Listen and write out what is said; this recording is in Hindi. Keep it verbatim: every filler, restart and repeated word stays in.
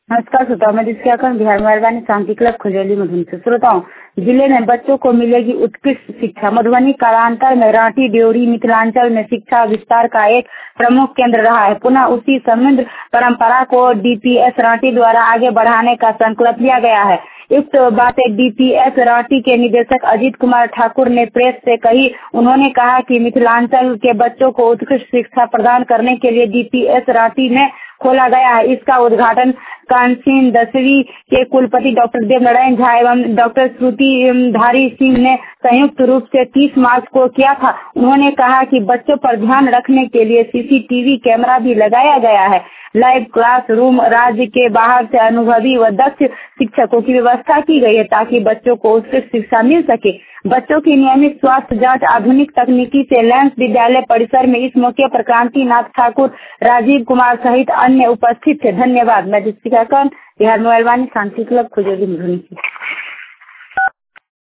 नमस्कार श्रोताओं, मैं जिसके बिहार मेहरबानी शांति क्लब खुजैली मधुबनी से। श्रोताओं, जिले में बच्चों को मिलेगी उत्कृष्ट शिक्षा। मधुबनी कालांतर में रांटी ड्योढ़ी मिथिलांचल में शिक्षा विस्तार का एक प्रमुख केंद्र रहा है। पुनः उसी समृद्ध परंपरा को डीपीएस रांटी द्वारा आगे बढ़ाने का संकल्प लिया गया है। इस बातें डीपीएस रांटी के निदेशक अजीत कुमार ठाकुर ने प्रेस से कही। उन्होंने कहा कि मिथिलांचल के बच्चों को उत्कृष्ट शिक्षा प्रदान करने के लिए डीपीएस रांटी में खोला गया है। इसका उद्घाटन कांसीन दसवीं के कुलपति डॉक्टर देव नारायण झा एवं डॉक्टर श्रुति धारी सिंह ने संयुक्त रूप से तीस मार्च को किया था। उन्होंने कहा कि बच्चों पर ध्यान रखने के लिए सीसीटीवी कैमरा भी लगाया गया है। लाइव क्लास रूम, राज्य के बाहर से अनुभवी व दक्ष शिक्षकों की व्यवस्था की गई है ताकि बच्चों को उत्कृष्ट शिक्षा मिल सके। बच्चों की नियमित स्वास्थ्य जांच आधुनिक तकनीकी से लैंस विद्यालय परिसर में। इस मौके पर क्रांति नाथ ठाकुर, राजीव कुमार सहित अन्य उपस्थित थे। धन्यवाद। मैं जिसका बिहार मेहरबानी शांति क्लब खुजैली मधुबनी।